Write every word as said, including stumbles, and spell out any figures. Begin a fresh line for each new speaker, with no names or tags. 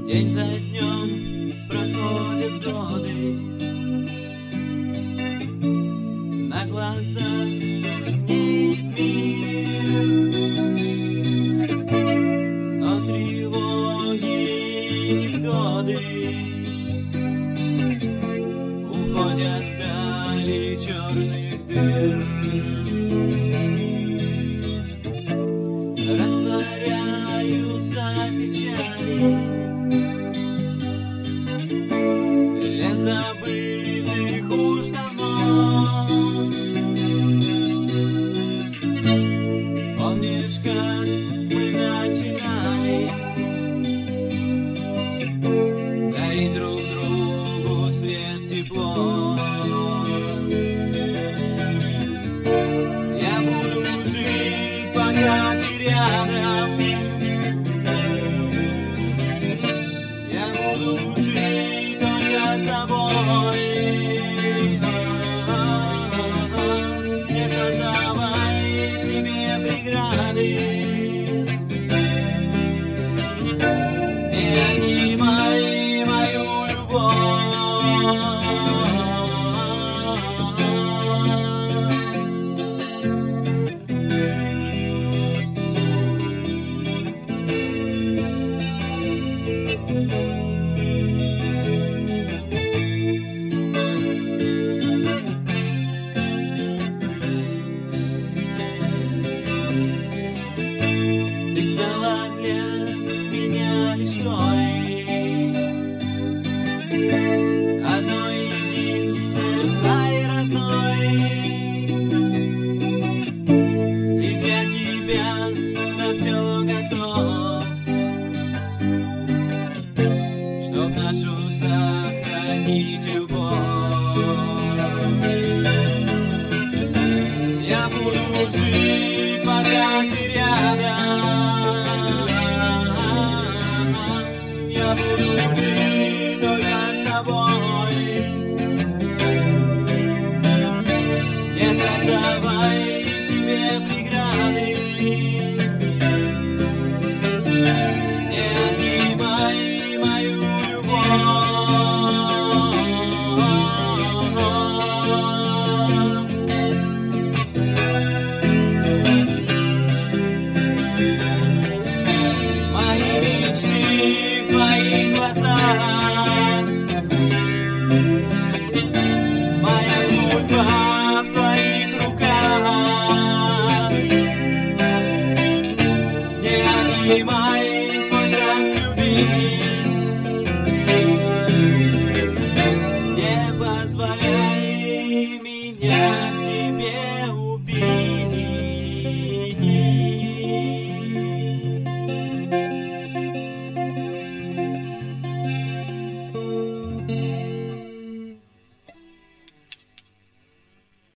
День за днем проходят годы, на глазах тускнеет мир, но тревоги и невзгоды уходят вдали черных дыр. Растворяются печали лет забытых уж давно. Помнишь, как мы начинали дарить друг другу свет, тепло? Я буду жить, пока ты рядом. Я буду жить только с тобой. Не создавай себе преграды, не отнимай мою любовь. Ты стала для меня лишь той, одной единственной родной, и для тебя на все готов, чтоб нашу сохранить любовь. Я буду жить, пока ты рядом. Я буду жить только с тобой. Не создавай себе преграды, не отнимай мою любовь. Мои мечты в твоих глазах.